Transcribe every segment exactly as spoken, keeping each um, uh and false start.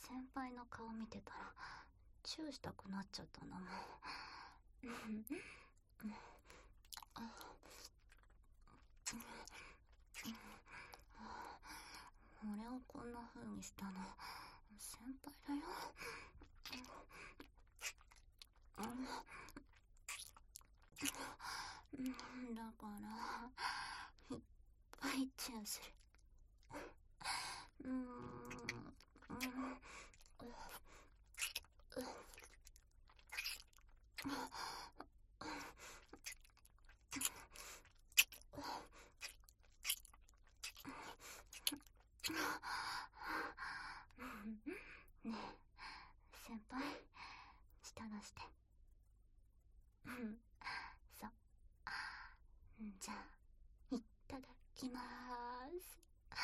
先輩の顔見てたらチューしたくなっちゃったなもう。俺をこんな風にしたの先輩だよ。だからいっぱいチューする。うーんねえ先輩、舌出して。そうじゃあいただきまーす。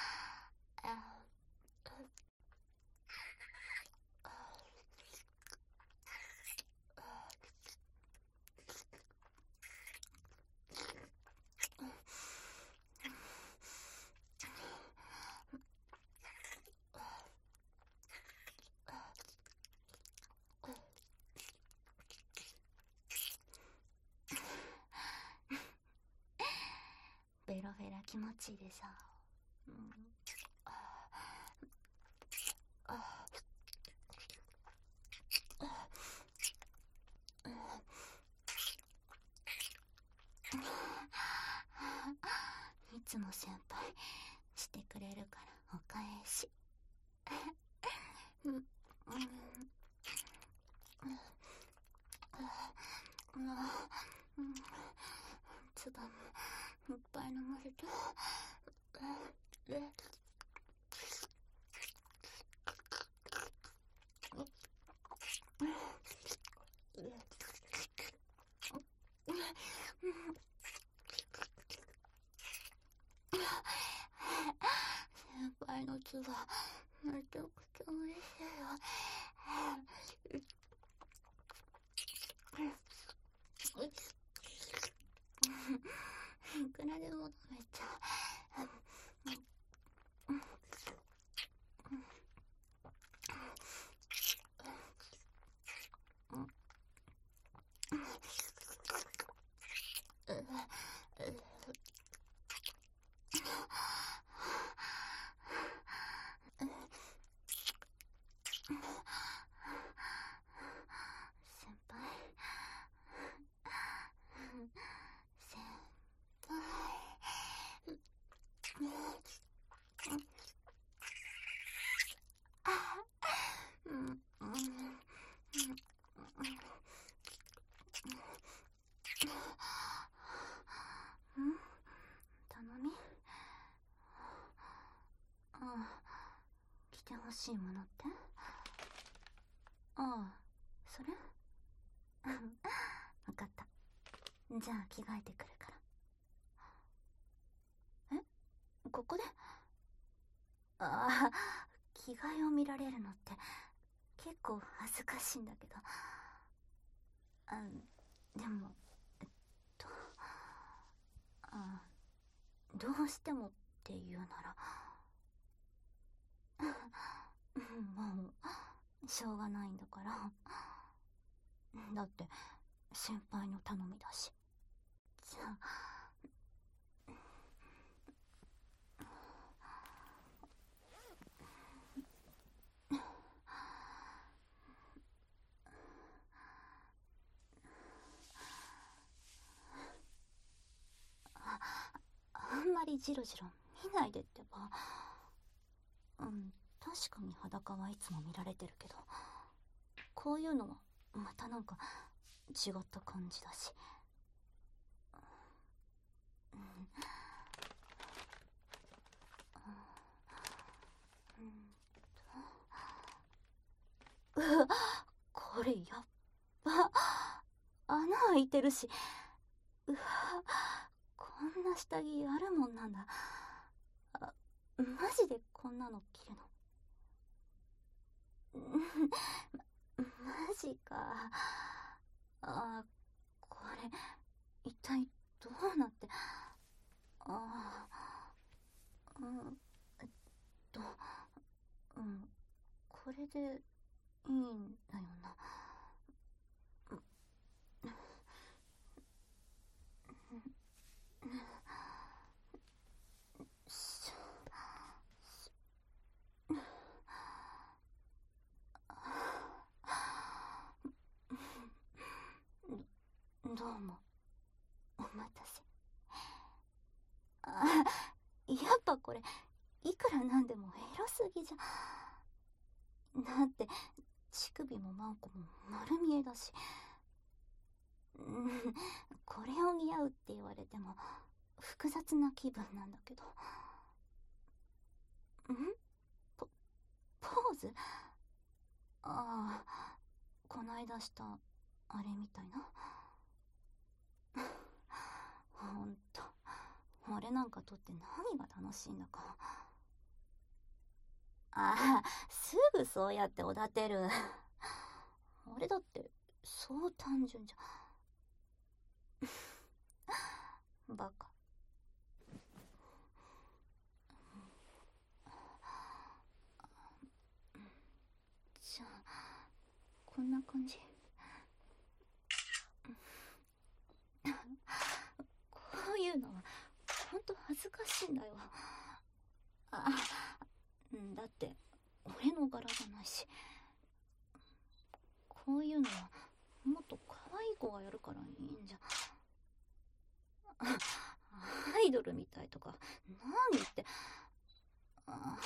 ベロベラ気持ちいいでしょ。うん、いつも先輩してくれるからお返し。うんうんつばもいっぱい飲ませて。先輩のつばめちゃくちゃ嬉しいよ。いくらでも飲めちゃう。先輩先輩頼み？ああ、着てほしいものって？ああ、それ？分かった。じゃあ着替えてくるから。え？ここで？ああ、着替えを見られるのって結構恥ずかしいんだけど。あ、でもえっとあ、どうしてもって言うならもうしょうがないんだから。だって先輩の頼みだし。じゃあ、あんまりジロジロ見ないでってば。うん、確かに裸はいつも見られてるけど、こういうのはまたなんか違った感じだし。うんうん、うわ、これやっば、穴開いてるし。うわ、こんな下着あるもんなんだ。あ、マジでこんなの着るの？マジか。あ、これ一体どうなって。あ、うん、えっと、うん、ここれでいいんだよな。どどうもお待たせ。あ、やっぱこれいくらなんでもエロすぎじゃ。だって乳首もマンコも丸見えだし、うん、これを似合うって言われても複雑な気分なんだけど。んポ、ポーズ？ああ、こないだしたあれみたいな。ほんと、俺なんかとって何が楽しいんだか。ああ、すぐそうやっておだてる。俺だってそう単純じゃ。バカ。じゃあこんな感じ。こういうのはほんと恥ずかしいんだよ。あ、だって俺の柄じゃないし。こういうのはもっと可愛い子がやるからいいんじゃ。アイドルみたいとか何言って。あ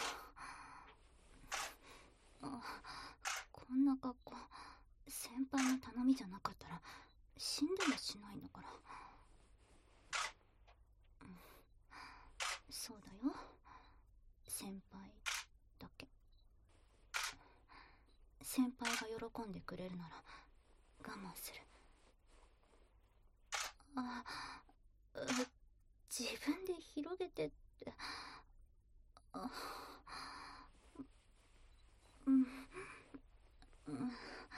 あ、こんな格好先輩の頼みじゃなかったら死んでもしないんだから。そうだよ、先輩だけ。先輩が喜んでくれるなら我慢する。あ、自分で広げてって。あ、うん、うん、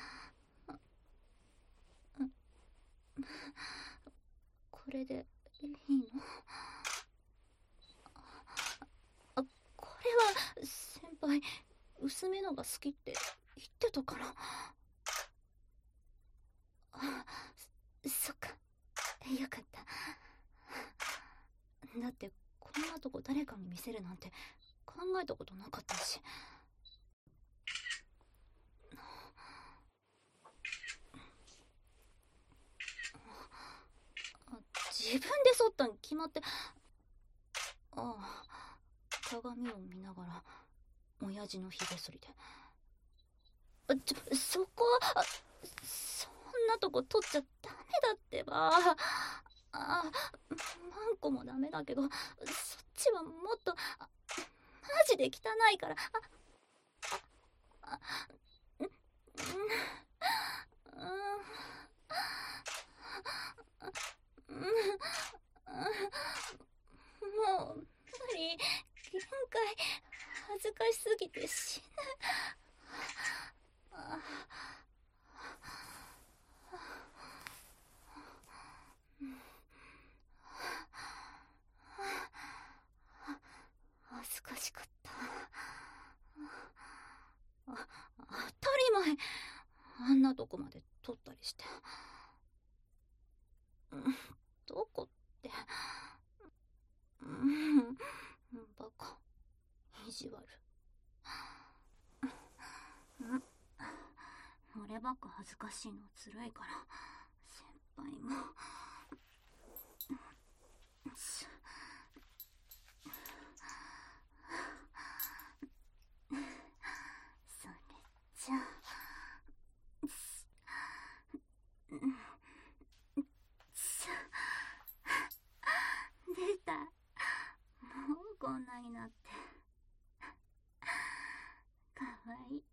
これでいいの？あ、これは先輩薄めのが好きって言ってたから。あ、そっか、よかった。だってこんなとこ誰かに見せるなんて考えたことなかったし。自分で剃ったに決まって。ああ、鏡を見ながら親父のひげ剃りで。あ、ちょ、そこはそんなとこ取っちゃダメだってば。あ、マンコもダメだけどそっちはもっとマジで汚いから。あ、あ、うん、うん、うん、もう無理、限界。恥ずかしすぎて死ぬ。あ、恥ずかしかった。あ、当たり前。あんなとこまで撮ったりして。どこって。うん、バカ、意地悪。俺ばっか恥ずかしいのずるいから先輩も。それじゃ出た、もうこんなになって。かわいい。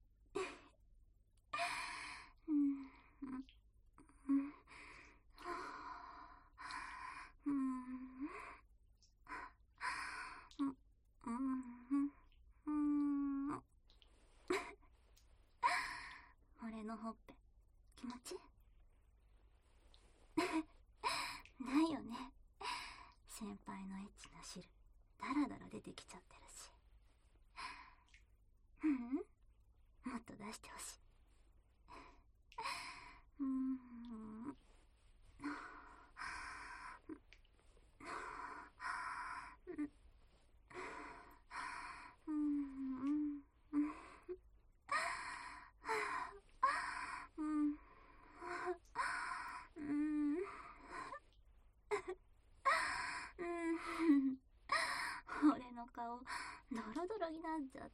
うん、うん、うん、うん、うん、俺のほっぺ気持ちいい？ないよね、先輩のエッチな汁ダラダラ出てきちゃってるし。うん、 と出してほしい。うーん。うん。うん。俺の顔、ドロドロになっちゃった。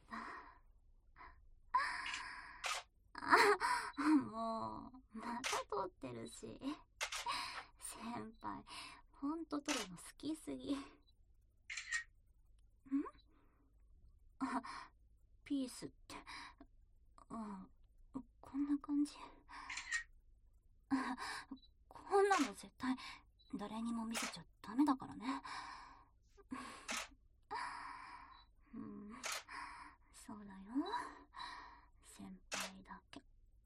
あ、もう、また撮ってるし。先輩、ほんと撮るの好きすぎ。ん？あ、ピースって、うん、こんな感じ。こんなの絶対、誰にも見せちゃダメだからね。うん、そうだよ。先輩だけ。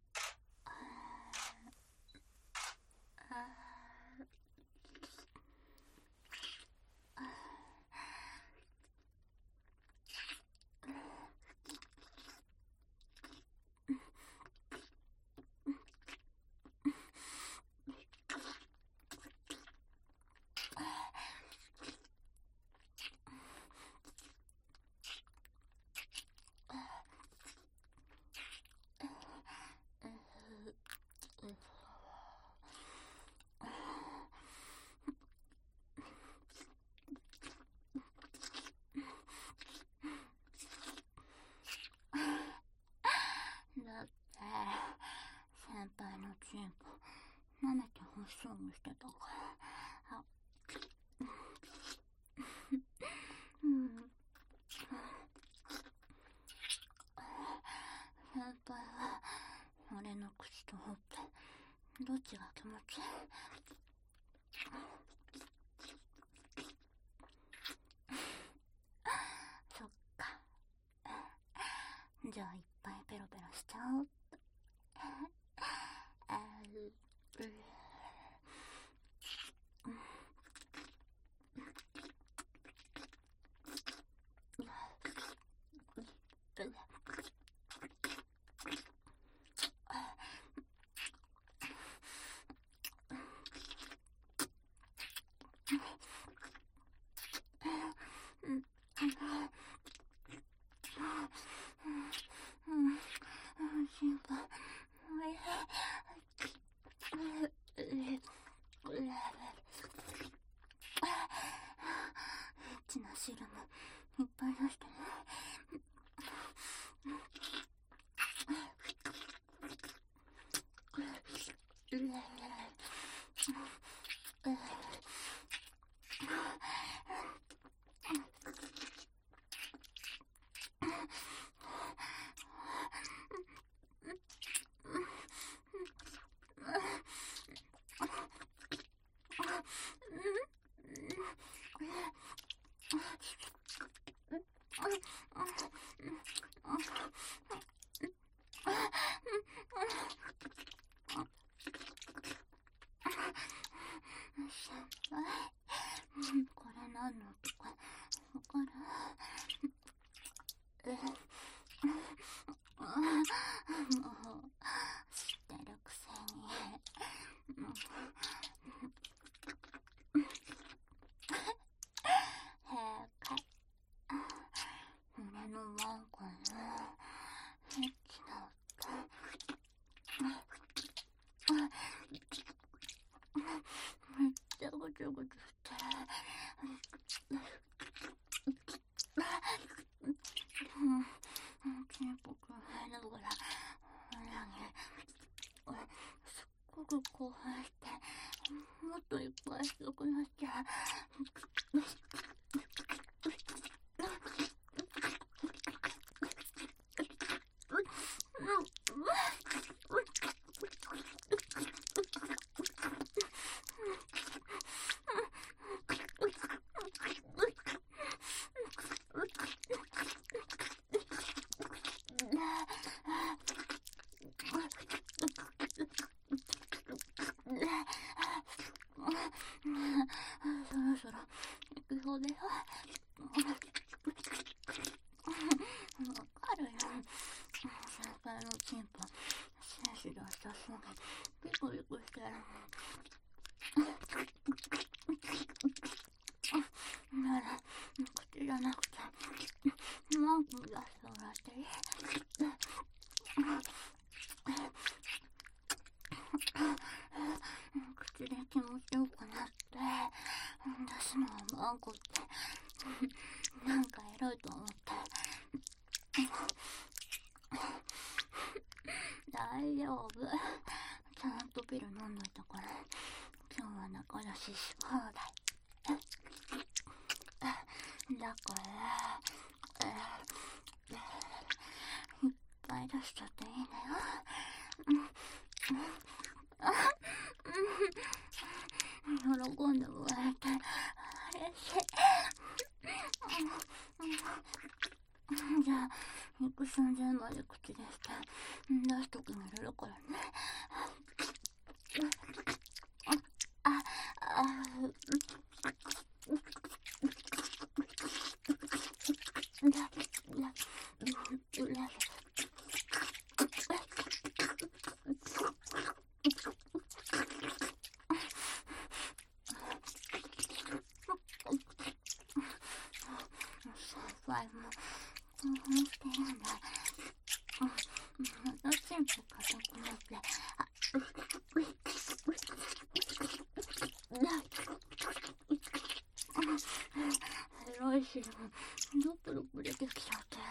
だって先輩のチンコ舐めてほしそうにしてたから。あ、うん。先輩は俺の口とほっぺどっちが気持ちいい？そっか。じゃあいっぱいペロペロしちゃおうっと。あう、う、心配。エッチな汁もいっぱい出してね。先輩、これ何の音かわかる？え、もう知ってるくせに。正解。俺のワンコのエッチな音。めっちゃぐちゃぐちゃしてる。チンポくん入るから裏にすっごく興奮してもっといっぱいしたくなっちゃう。そろそろのチンポ精子出したそうでビクビクしてる。なら口じゃなくてマウス出してもらっていい？口で気持ちよくなって出すのはマンコってなんかエロいと思って。大丈夫、ちゃんとピル飲んどいたから今日は仲良しし放題だからいっぱい出しちゃっていいのよ。喜んでもらえて嬉しい。じゃあ行く寸前まで口でして出しとくの入れるからね。ああファイも興奮してるんだ。私チンポ硬くなってエロいしドプドプ出てきちゃって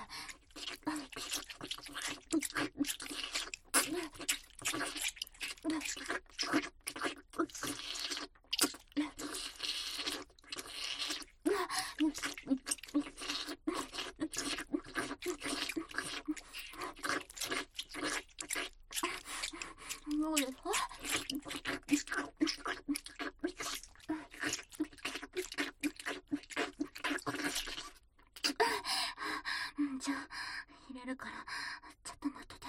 どうですか？じゃあ入れるからちょっと待ってて。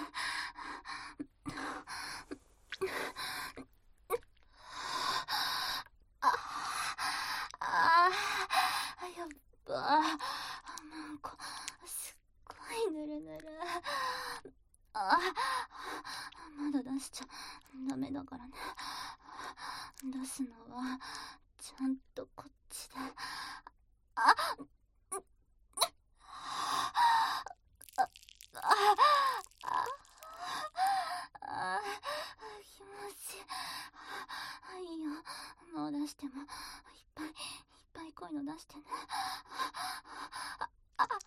ああやっぱなんかすっごいぬるぬる。あまだ出しちゃダメだからね。出すのはちゃんとこっちで。ああああ気持ちいいよ。もう出してもいっぱいいっぱいこういうの出してね。ああ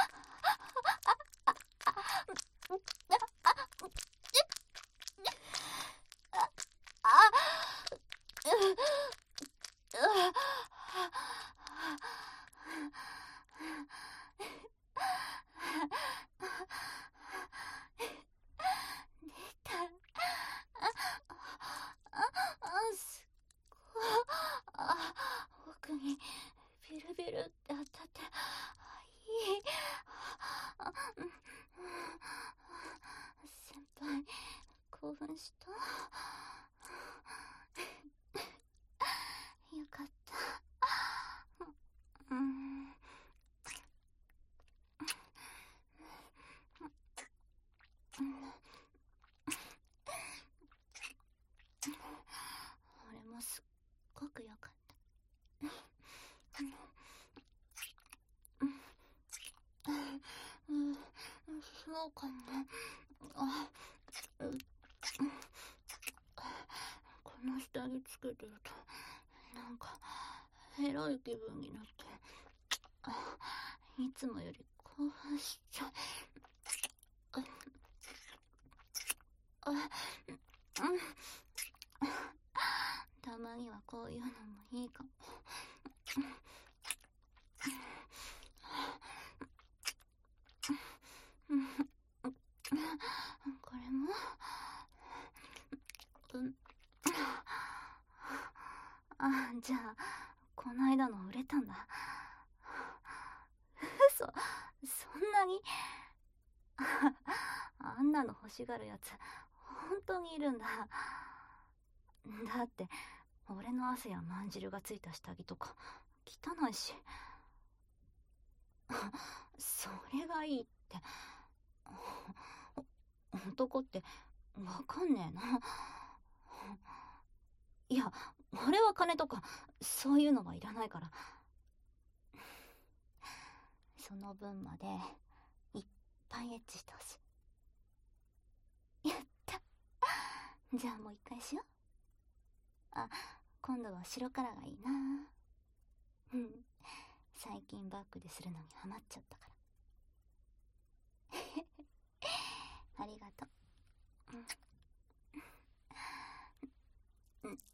奥にビルビルって当たっていい。先輩興奮した？よかった。うん俺もすっごくよかった。うん、そうかな。あ、この下着つけてるとなんかエロい気分になっていつもより興奮しちゃう。あ、うん、たまにはこういうのもいいかも。これも、うん、あ、じゃあこの間の売れたんだ。嘘、そんなにあんなの欲しがるやつ本当にいるんだ。だって俺の汗やまんじるがついた下着とか汚いし。それがいいって男ってわかんねえな。いや、俺は金とかそういうのはいらないから。その分までいっぱいエッチしてほしい。やった。じゃあもう一回しよう。あ、今度は白からがいいな。うん、最近バックでするのにハマっちゃったから。ありがとう。うん、うん、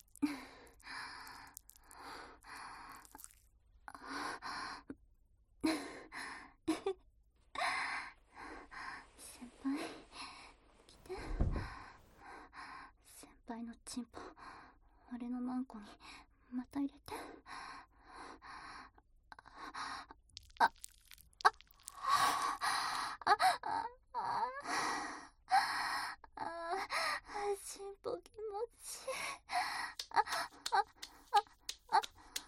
先輩来て。先輩のチンポ俺のマンコにまた入れて。あ、あ、あ、あ、あ、あ、あ、チンポ気持ちいい。あ、あ、あ、あ、あ、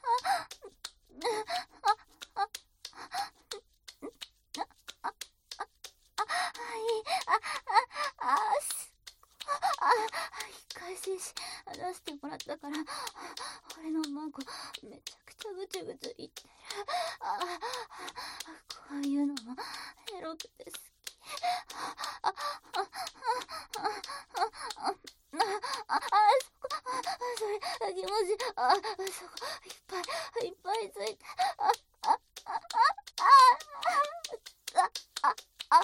精子出してもらったから俺のマンコめちゃくちゃぐちゅぐちゅいってる。あ、こういうのもエロくて好き。あ、あ、あ、あ、あ、あ、あ、そこ、それ気持ちいい。あ、そこいっぱいいっぱいついて。あ、あ、あ、あ、あ、あ、あ、あ、あ、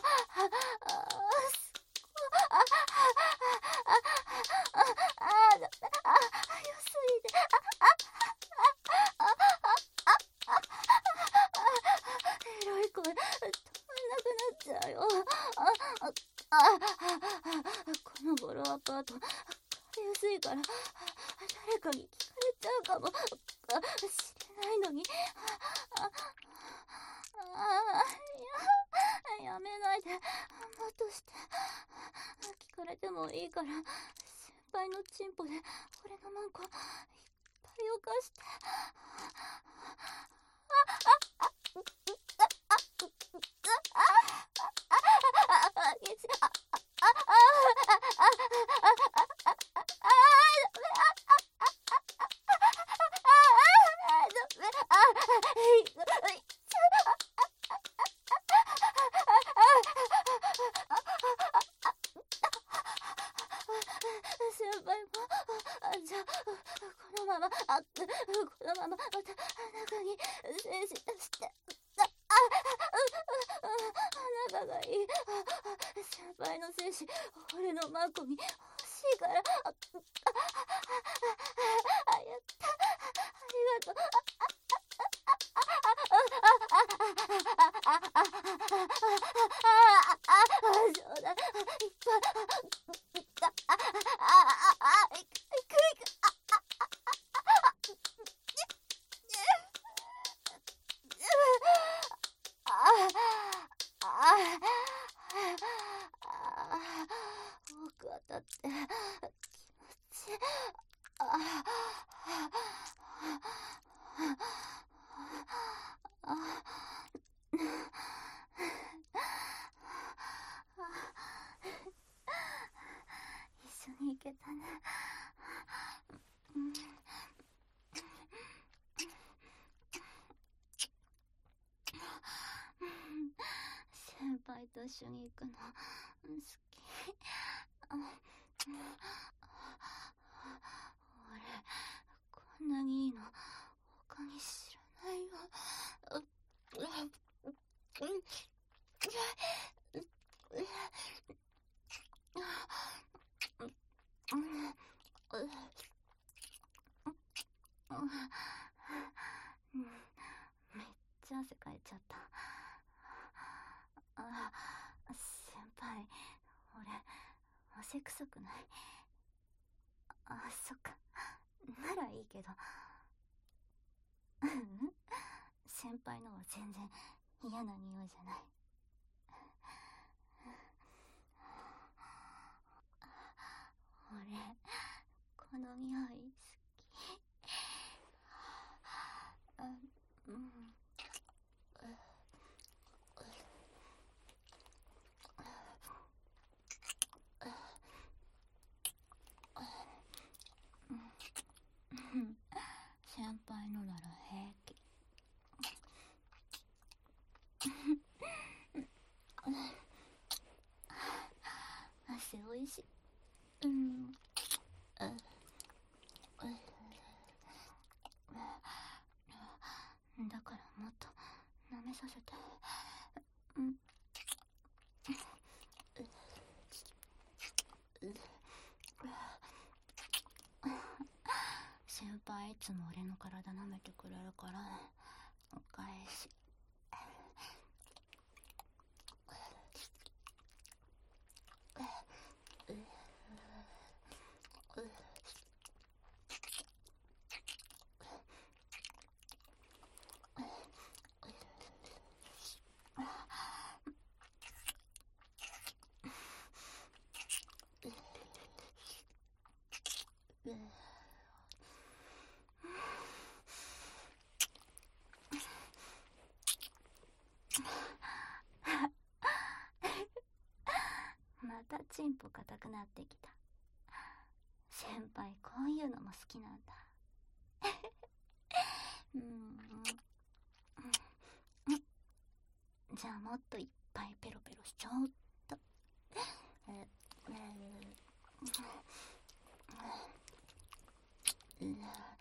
このボロアパート借りやすいから誰かに聞かれちゃうかもしれないのに。ああ、いや、やめないで。もっとして聞かれてもいいから先輩のチンポで俺のマンコいっぱいおかして。先輩もじゃあこのままあこのまままた中に精子出して仲がいい。先輩の精子俺のマンコに欲しいから。あ、あ、やった。ありがとう。そうだいっぱい。奥当たって気持ちいい。ああ、一緒に行けたね。うん、先輩と一緒に行くの好き。あ、俺こんなにいいの他に知らないよ。めっちゃ汗かいちゃった。あ、先輩俺汗臭くない？あ、そっかならいいけど。ううん、先輩のは全然嫌な匂いじゃない。俺この匂い好き。あ、うん、 せおいしい。うん。だからもっと舐めさせて。うん。先輩いつも俺の体舐めてくれるからお返し。またチンポ硬くなってきた。先輩こういうのも好きなんだ。うん、じゃあもっといっぱいペロペロしちゃおうっと。ええー